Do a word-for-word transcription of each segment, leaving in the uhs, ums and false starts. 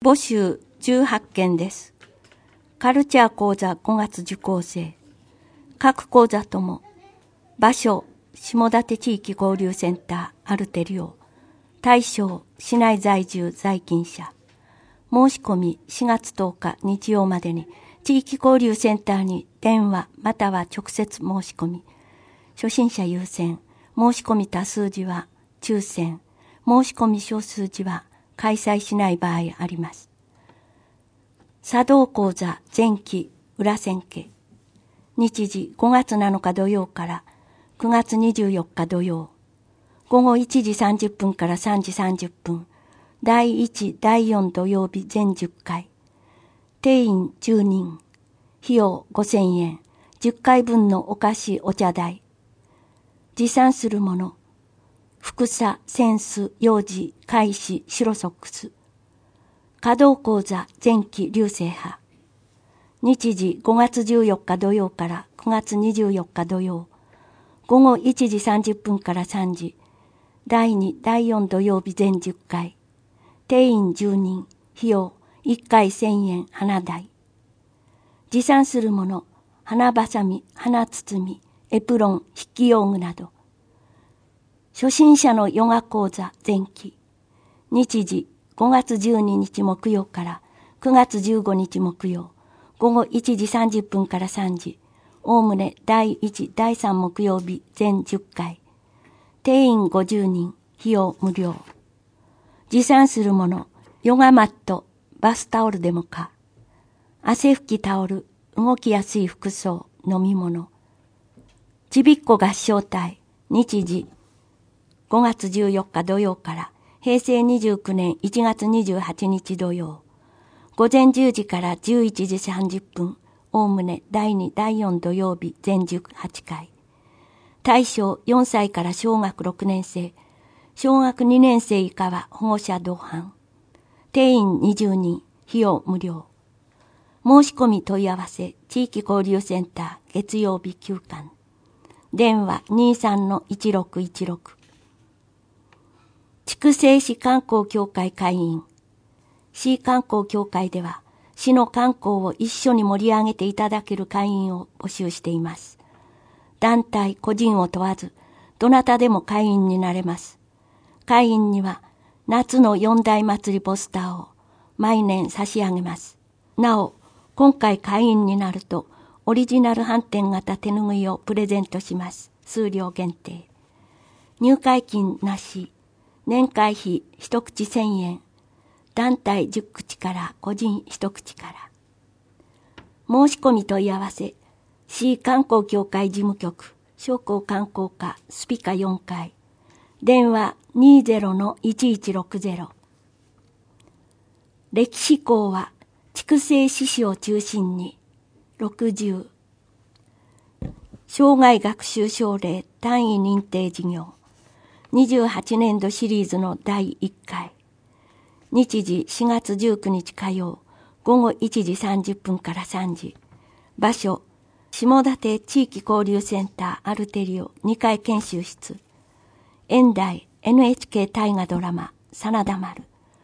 募集じゅうはちけんです。カルチャー講座ごがつ受講生。各講座とも、場所、下館地域交流センターアルテリオ。対象、市内在住在勤者。申し込みしがつとおか日曜までに、地域交流センターに電話または直接申し込み。初心者優先、申し込み多数時は抽選、申し込み少数時は開催しない場合あります。茶道講座前期裏千家。日時ごがつなのか土曜からくがつにじゅうよっか土曜。午後いちじさんじゅっぷんからさんじさんじゅっぷん。だいいち、だいよん土曜日全じゅっかい。定員じゅうにん。費用ごせんえん。じゅっかいぶんのお菓子お茶代。持参するもの。ふくさ、扇子、幼児、懐紙、白ソックス。華道講座前期流星派。日時ごがつじゅうよっか土曜からくがつにじゅうよっか土曜。午後いちじさんじゅっぷんからさんじ。だいに、だいよん土曜日全じゅっかい。定員じゅうにん。費用いっかいせんえん花代。持参するもの。花ばさみ、花包み、エプロン、筆記用具など。初心者のヨガ講座前期。日時ごがつじゅうににち木曜からくがつじゅうごにち木曜。午後いちじさんじゅっぷんからさんじ。おおむねだいいち、だいさん木曜日全じゅっかい。定員ごじゅうにん。費用無料。持参するもの。ヨガマット、バスタオルでもか。汗拭きタオル、動きやすい服装、飲み物。ちびっこ合唱隊、日時ごがつじゅうよっか土曜からへいせいにじゅうきゅうねんいちがつにじゅうはちにち土曜。午前じゅうじからじゅういちじさんじゅっぷん、おおむねだいに、だいよん土曜日全じゅうはちかい。対象よんさいから小学ろくねんせい、小学にねんせい以下は保護者同伴。定員にじゅうにん、費用無料。申し込み問い合わせ、地域交流センター月曜日休館。電話 にじゅうさんのいちろくいちろく。筑西市観光協会会員。市観光協会では、市の観光を一緒に盛り上げていただける会員を募集しています。団体、個人を問わず、どなたでも会員になれます。会員には、夏の四大祭りポスターを毎年差し上げます。なお、今回会員になると、オリジナル反転型手ぬぐいをプレゼントします。数量限定。入会金なし。年会費一口千円。団体十口から個人一口から。申し込み問い合わせ。市観光協会事務局。商工観光課スピカよんかい。電話 にじゅうのいちいちろくゼロ。歴史校は筑西市市を中心にろくじゅう。生涯学習奨励単位認定事業。にじゅうはちねんどシリーズのだいいっかい。日時しがつじゅうくにち火曜。午後いちじさんじゅっぷんからさんじ。場所、下館地域交流センターアルテリオにかい研修室。演題 エヌエイチケー 大河ドラマ真田丸。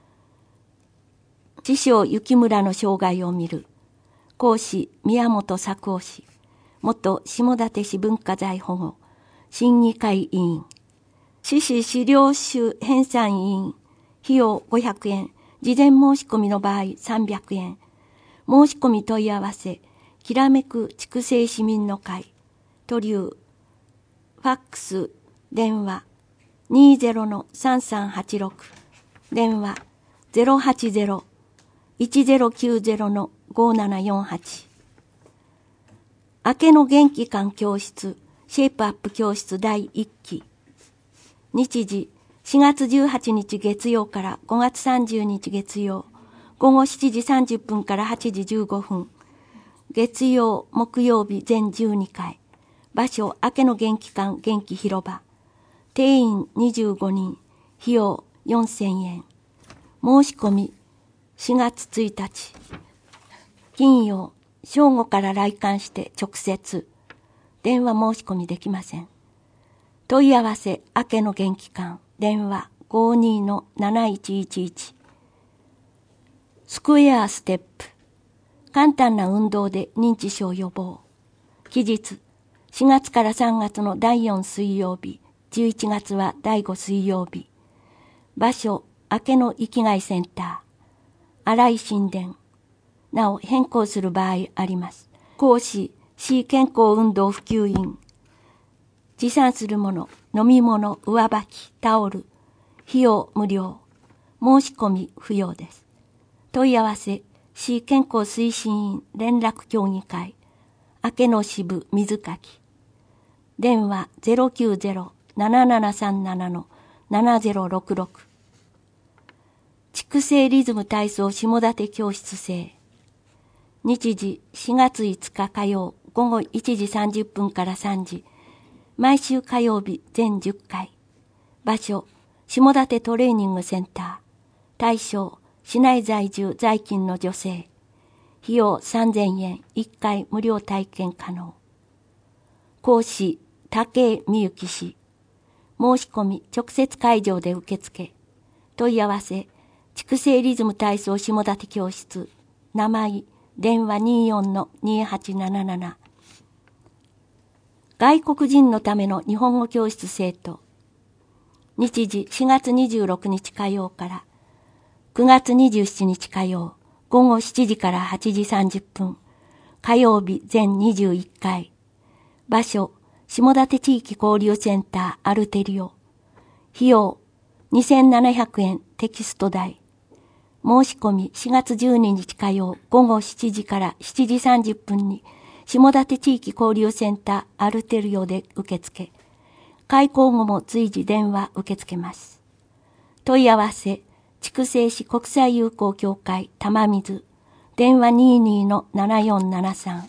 知匠幸村の生涯を見る。講師宮本作夫氏。元下館市文化財保護審議会委員。市市資料集編纂委員。費用ごひゃくえん。事前申し込みの場合さんびゃくえん。申し込み問い合わせ。きらめく筑西市民の会。都留。ファックス。電話。にじゅうのさんさんはちろく。電話。ゼロはちゼロ。いちゼロきゅうゼロのごななよんはち。明けの元気館教室。シェイプアップ教室だいいっき。日時しがつじゅうはちにち月曜からごがつさんじゅうにち月曜。午後しちじさんじゅっぷんからはちじじゅうごふん。月曜、木曜日全じゅうにかい。場所、明けの元気館元気広場。定員にじゅうごにん。費用よんせんえん。申し込みしがつついたち。金曜、正午から来館して直接。電話申し込みできません。問い合わせ、明けの元気館。電話ごじゅうにのなないちいちいち。 スクエアステップ。簡単な運動で認知症予防。期日、しがつからさんがつのだいよん水曜日、じゅういちがつはだいご水曜日。場所、明けの生きがいセンター。新井神殿。なお変更する場合あります。講師、市健康運動普及員。持参するもの、飲み物、上履き、タオル。費用無料。申し込み不要です。問い合わせ、市健康推進員連絡協議会。明けの支部水垣。電話 ゼロきゅうゼロ ななななさんなな ななゼロろくろく。畜生リズム体操下館教室生。日時しがついつか火曜午後いちじさんじゅっぷんからさんじ。毎週火曜日全じゅっかい。場所、下館トレーニングセンター。対象、市内在住在勤の女性。費用さんぜんえん、いっかい無料体験可能。講師、武井美幸氏。申し込み、直接会場で受付。問い合わせ、畜生リズム体操下館教室。名前、電話 にじゅうよんのにはちなななな。外国人のための日本語教室生徒。日時しがつにじゅうろくにち火曜からくがつにじゅうしちにち火曜、午後しちじからはちじさんじゅっぷん。火曜日全にじゅういっかい。場所、下館地域交流センターアルテリオ。費用にせんななひゃくえんテキスト代。申し込みしがつじゅうににち火曜午後しちじからしちじさんじゅっぷんに下館地域交流センターアルテリオで受付。開講後も随時電話受け付けます。問い合わせ、筑西市国際友好協会玉水。電話 にじゅうにのななよんななさん。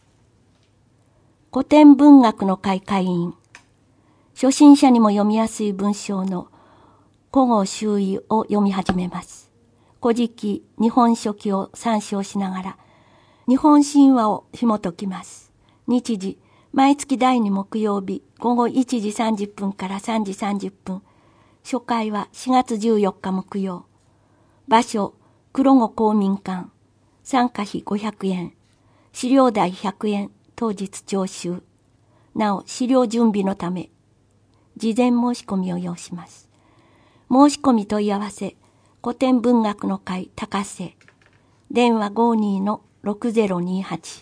古典文学の会会員。初心者にも読みやすい文章の古語周囲を読み始めます。古事記、日本書紀を参照しながら、日本神話を紐解きます。日時、毎月だいに木曜日、午後いちじさんじゅっぷんからさんじさんじゅっぷん。初回はしがつじゅうよっか木曜。場所、黒後公民館。参加費ごひゃくえん。資料代ひゃくえん。当日徴収。なお、資料準備のため、事前申し込みを要します。申し込み問い合わせ、古典文学の会高瀬。電話 ごじゅうにのろくゼロにはち。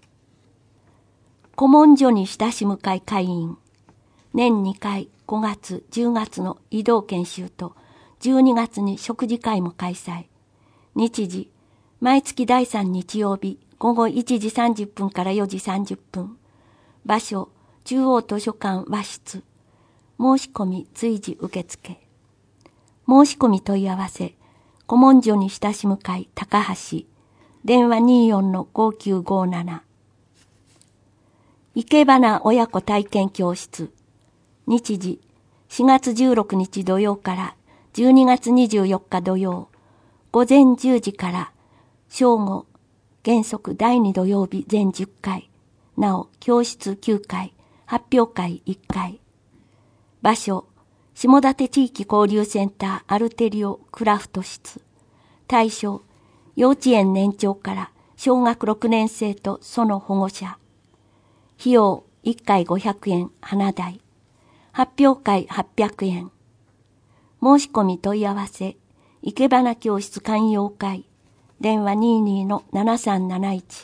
古文書に親しむ会会員。年にかいごがつ、じゅうがつの移動研修とじゅうにがつに食事会も開催。日時、毎月だいさん日曜日午後いちじさんじゅっぷんからよじさんじゅっぷん。場所、中央図書館和室。申し込み随時受付。申し込み問い合わせ、古文書に親しむ会高橋。電話 にじゅうよんのごきゅうごなな。いけばな親子体験教室。日時、しがつじゅうろくにち土曜からじゅうにがつにじゅうよっか土曜、午前じゅうじから正午、原則だいに土曜日全じゅっかい。なお、教室きゅうかい、発表会いっかい。場所、下館地域交流センターアルテリオクラフト室。対象、幼稚園年長から小学ろくねん生とその保護者。費用いっかいごひゃくえん花代。発表会はっぴゃくえん。申し込み問い合わせ、いけばな教室寛容会。電話 にじゅうにのななさんなないち。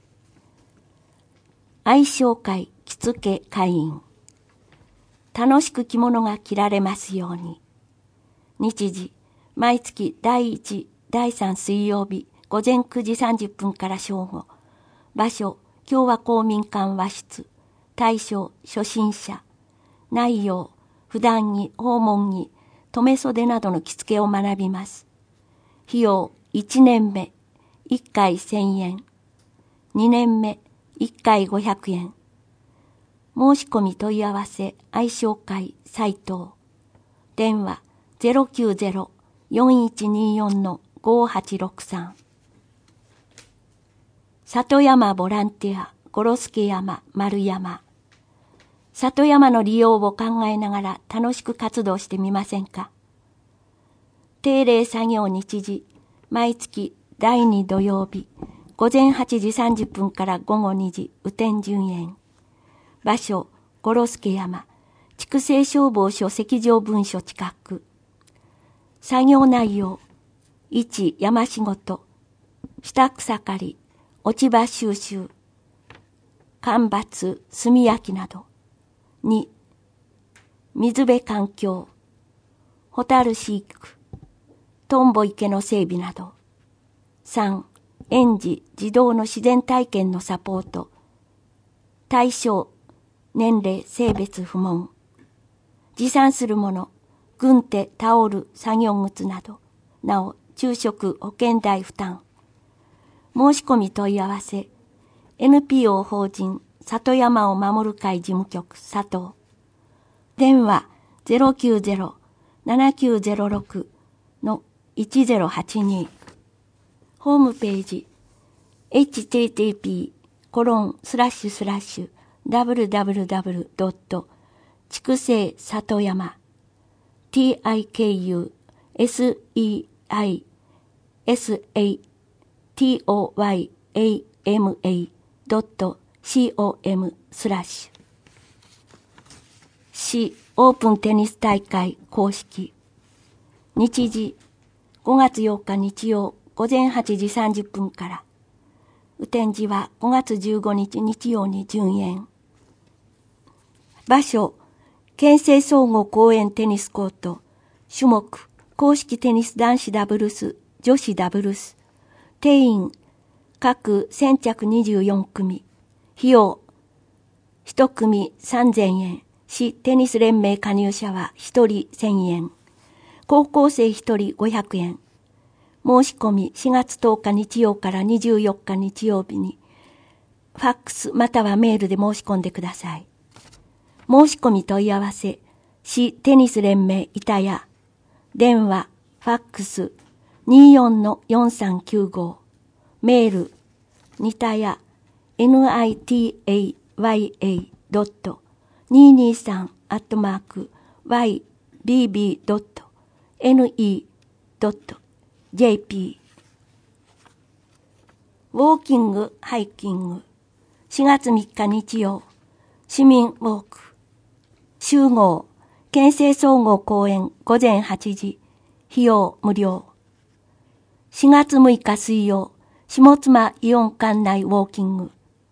愛称会着付け会員。楽しく着物が着られますように。日時、毎月だいいち、だいさん水曜日午前くじさんじゅっぷんから正午。場所、共和公民館和室。対象、初心者。内容、普段着、訪問着、留め袖などの着付けを学びます。費用、いちねんめ、いっかいせんえん。にねんめ、いっかいごひゃくえん。申し込み問い合わせ、愛称会斉藤。電話 ゼロきゅうゼロ よんいちによんのごはちろくさん。里山ボランティア、ゴロスケ山、丸山。里山の利用を考えながら楽しく活動してみませんか。定例作業日時、毎月だいに土曜日、午前はちじさんじゅっぷんから午後にじ、雨天順延。場所、五呂助山、筑西消防署石上分署近く。作業内容、いち、山仕事、下草刈り、落ち葉収集、間伐、炭焼きなど。に、水辺環境、ホタル飼育、トンボ池の整備など。さん、園児、児童の自然体験のサポート。対象、年齢、性別不問。持参するもの、軍手、タオル、作業靴など。なお、昼食、保険代負担。申し込み問い合わせ。エヌピーオー 法人、里山を守る会事務局、佐藤。電話 ゼロきゅうゼロ ななきゅうゼロろく のいちゼロはちに。ホームページ エイチティーティーピー コロンスラッシュスラッシュ ダブリューダブリューダブリュー ドット 筑西里山 ティーアイケーユーエスイーアイエスエーティーオーワイエーエムエー ドット コム スラッシュ。市オープンテニス大会公式。日時ごがつようか日曜午前はちじさんじゅっぷんから。雨天時はごがつじゅうごにち日曜に順延。場所、県西総合公園テニスコート。種目、公式テニス男子ダブルス、女子ダブルス。定員、各先着にじゅうよんくみ。費用、いち組さんぜんえん。市テニス連盟加入者はひとりせんえん。高校生ひとりごひゃくえん。申し込みしがつとおか日曜からにじゅうよっか日曜日に、ファックスまたはメールで申し込んでください。申し込み問い合わせ、市テニス連盟板谷。電話、ファックス にじゅうよんのよんさんきゅうご。メール、にたや ネイタヤ ドットにーにーさん アットマーク ワイビービー ドット ネット ドット ジェーピー。ウォーキング、ハイキング。しがつみっか日曜、市民ウォーク。集合、県西総合公園午前はちじ、費用無料。しがつむいか水曜、下妻イオン館内ウォーキング。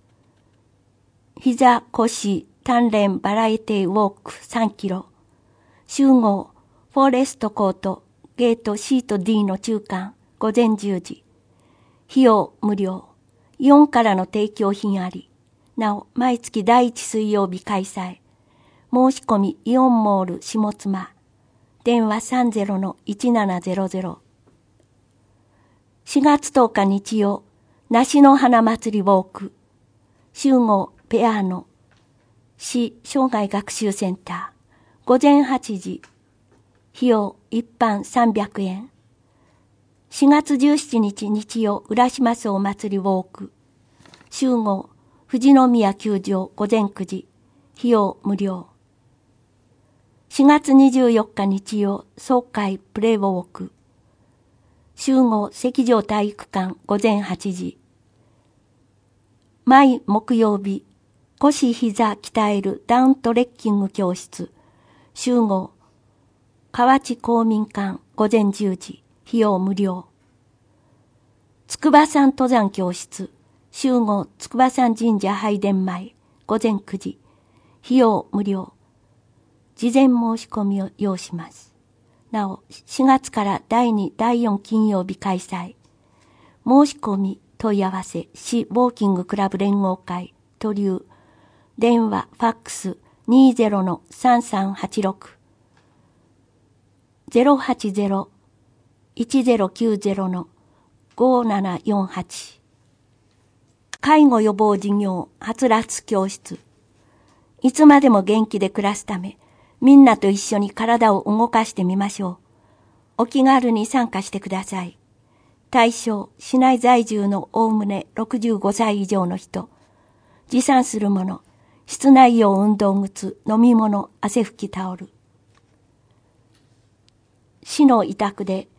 膝、腰、鍛錬バラエティウォークさんキロ。集合、フォレストコート、ゲート C と D の中間、午前じゅうじ。費用無料。イオンからの提供品あり。なお、毎月だいいち水曜日開催。申し込みイオンモール下妻。電話 さんじゅうのいちななゼロゼロ。しがつとおか日曜、梨の花祭りウォーク。集合ペアーノ。市生涯学習センター。午前はちじ。費用一般さんびゃくえん。しがつじゅうしちにち日曜、浦島荘祭りウォーク。集合富士宮球場午前くじ。費用無料。しがつにじゅうよっか日曜、総会プレイウォーク。集合石上体育館午前はちじ。毎木曜日、腰膝鍛えるダウントレッキング教室。集合河内公民館午前じゅうじ。費用無料。筑波山登山教室。集合筑波山神社拝殿前午前くじ。費用無料。事前申し込みを要します。なお、しがつからだいに、だいよん金曜日開催。申し込み、問い合わせ、市ウォーキングクラブ連合会、都留。電話、ファックス にじゅうのさんさんはちろく。ゼロはちゼロ いちゼロきゅうゼロのごななよんはち。介護予防事業、はつらつ教室。いつまでも元気で暮らすため、みんなと一緒に体を動かしてみましょう。お気軽に参加してください。対象、市内在住のおおむねろくじゅうごさい以上の人。持参するもの、室内用運動靴、飲み物、汗拭きタオル。市の委託で、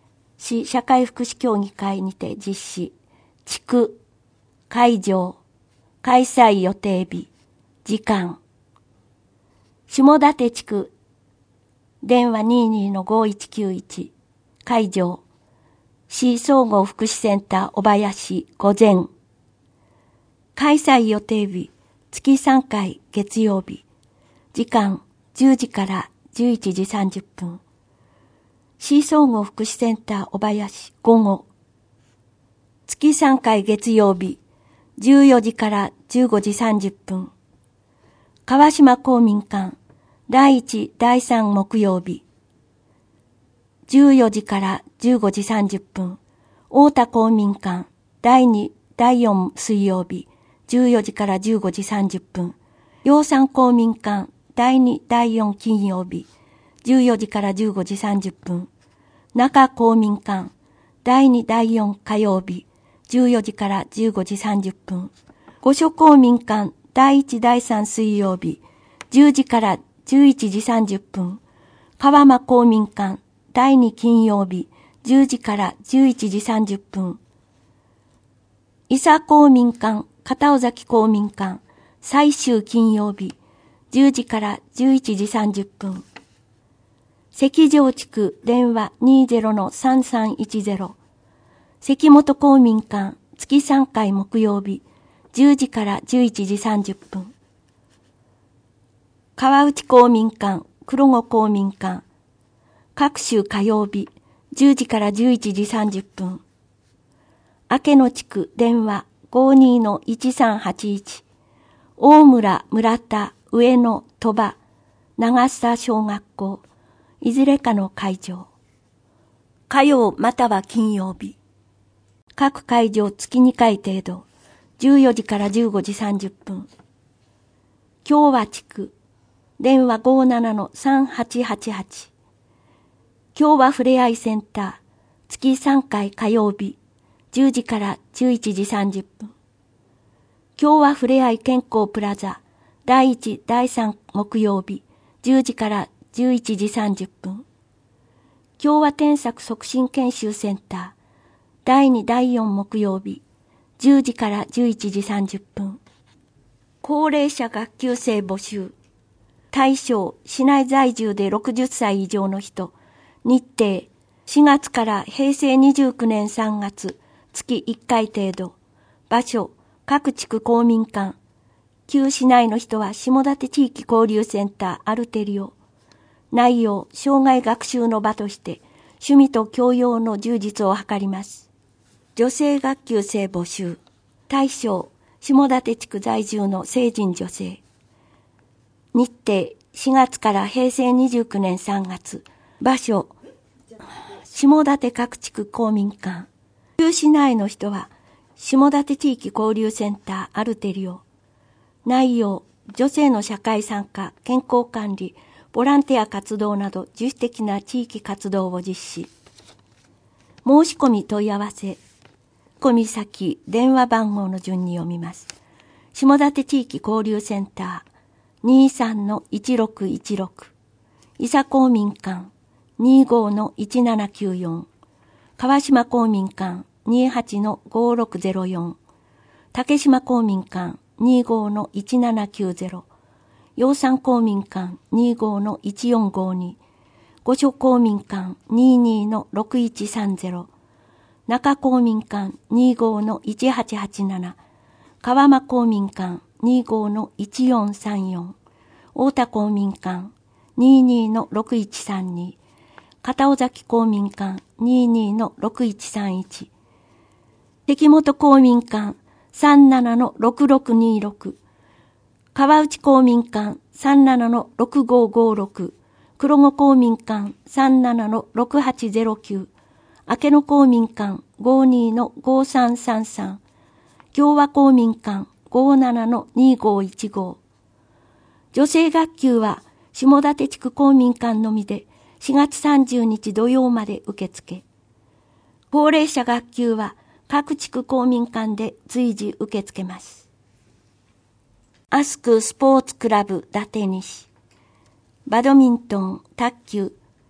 市社会福祉協議会にて実施、地区、会場、開催予定日、時間。下館地区、電話 にーにーのごいちきゅういち、会場、市総合福祉センター小林午前。開催予定日、月さんかい月曜日、時間じゅうじからじゅういちじさんじゅっぷん。市総合福祉センター小林午後。月さんかい月曜日、じゅうよじからじゅうごじさんじゅっぷん。川島公民館、だいいち、だいさん木曜日。じゅうよじからじゅうごじさんじゅっぷん。太田公民館、だいに、だいよん水曜日。じゅうよじからじゅうごじさんじゅっぷん。陽山公民館、だいに、だいよん金曜日。じゅうよじからじゅうごじさんじゅっぷん。中公民館、だいに、だいよん火曜日。じゅうよじからじゅうごじさんじゅっぷん。御所公民館、だいいち、だいさん水曜日。じゅうじからじゅういちじさんじゅっぷん。川間公民館、だいに金曜日。じゅうじからじゅういちじさんじゅっぷん。伊佐公民館、片尾崎公民館、最終金曜日。じゅうじからじゅういちじさんじゅっぷん。関城地区電話 にーぜろのさんさんいちぜろ。関本公民館、月さんかい木曜日。じゅうじからじゅういちじさんじゅっぷん。川内公民館、黒子公民館、各週火曜日。じゅうじからじゅういちじさんじゅっぷん。明野地区電話 ごーにーのいちさんはちいち。大村、村田、上野、鳥羽、長須小学校、いずれかの会場。火曜または金曜日。各会場月にかい程度。じゅうよじからじゅうごじさんじゅっぷん。共和地区電話 ごーななのさんはちはちはち。共和ふれあいセンター、月さんかい火曜日、じゅうじからじゅういちじさんじゅっぷん。共和ふれあい健康プラザ、だいいち、だいさん木曜日、じゅうじからじゅういちじさんじゅっぷん。共和添削促進研修センター、だいに、だいよん木曜日、じゅうじからじゅういちじさんじゅっぷん。高齢者学級生募集。対象、市内在住でろくじゅっさい以上の人。日程、しがつからへいせいにじゅうきゅうねんさんがつ、月いっかい程度。場所、各地区公民館。旧市内の人は下館地域交流センターアルテリオ。内容、障害学習の場として、趣味と教養の充実を図ります。女性学級生募集。対象、下館地区在住の成人女性。日程、しがつからへいせいにじゅうきゅうねんさんがつ。場所、下館各地区公民館。旧市内の人は、下館地域交流センターアルテリオ。内容、女性の社会参加、健康管理、ボランティア活動など自主的な地域活動を実施。申し込み問い合わせ。込み先、電話番号の順に読みます。下館地域交流センター にーさんのいちろくいちろく。伊佐公民館にーごのいちななきゅうよん。川島公民館にーはちのごろくぜろよん。竹島公民館にーごのいちななきゅうぜろ。陽山公民館にーごのいちよんごに。御所公民館にーにーのろくいちさんぜろ。中公民館にーごのいちはちはちなな。川間公民館にーごのいちよんさんよん。太田公民館にーにーのろくいちさんに。片尾崎公民館にーにーのろくいちさんいち。関本公民館さんななのろくろくにろく。川内公民館さんななのろくごごろく。黒子公民館さんななのろくはちぜろきゅう。明野公民館ごにーのごさんさんさん。共和公民館ごななのにごいちご。女性学級は下館地区公民館のみでしがつさんじゅうにち土曜まで受付。高齢者学級は各地区公民館で随時受け付けます。アスクスポーツクラブ伊達西。バドミントン、卓球、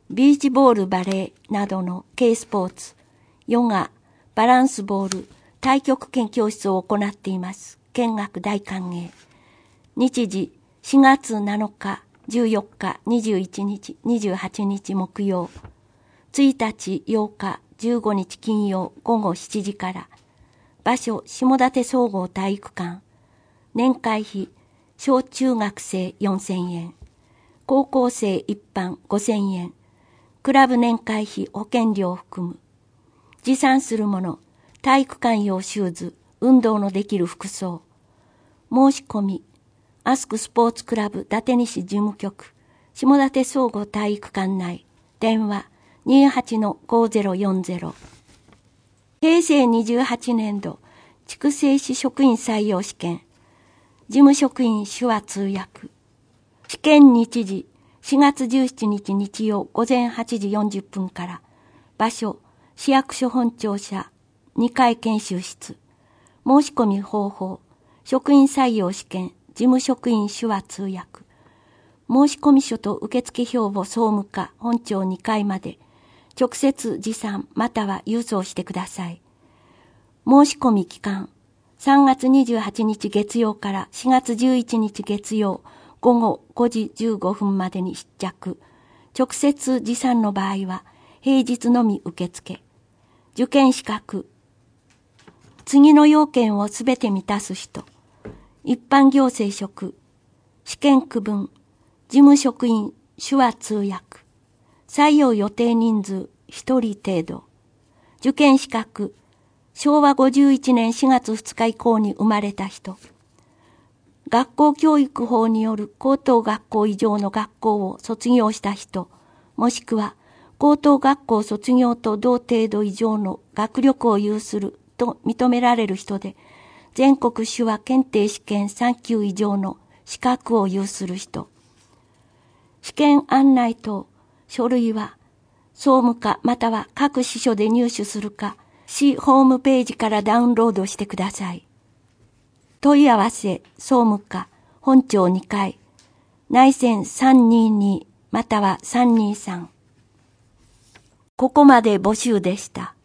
ビーチボール、バレーなどの軽スポーツ、ヨガ、バランスボール、太極拳教室を行っています。見学大歓迎。日時しがつなのか、じゅうよっか、にじゅういちにち、にじゅうはちにち木曜、ついたち、ようか、じゅうごにち金曜午後しちじから。場所、下館総合体育館。年会費、小中学生よんせんえん。高校生一般ごせんえん。クラブ年会費保険料を含む。持参するもの、体育館用シューズ、運動のできる服装。申し込み、アスクスポーツクラブ伊達西事務局、下館総合体育館内、電話 にじゅうはちのごぜろよんぜろ。へいせいにじゅうはちねんど、筑西市職員採用試験、事務職員手話通訳。試験日時、しがつじゅうしちにち日曜午前はちじよんじゅっぷんから。場所、市役所本庁舎にかい研修室。申し込み方法、職員採用試験、事務職員手話通訳。申し込み書と受付票を総務課本庁にかいまで直接持参または郵送してください。申し込み期間、さんがつにじゅうはちにち月曜からしがつじゅういちにち月曜午後ごじじゅうごふんまでに出着。直接持参の場合は平日のみ受付。受験資格。次の要件をすべて満たす人。一般行政職。試験区分。事務職員手話通訳。採用予定人数ひとり程度。受験資格。しょうわごじゅういちねんしがつふつか以降に生まれた人。学校教育法による高等学校以上の学校を卒業した人、もしくは高等学校卒業と同程度以上の学力を有すると認められる人で、全国手話検定試験さんきゅう以上の資格を有する人。試験案内等、書類は総務課または各支所で入手するか、市ホームページからダウンロードしてください。問い合わせ、総務課、本庁にかい、内線さんにーにーまたはさんにーさん。ここまで募集でした。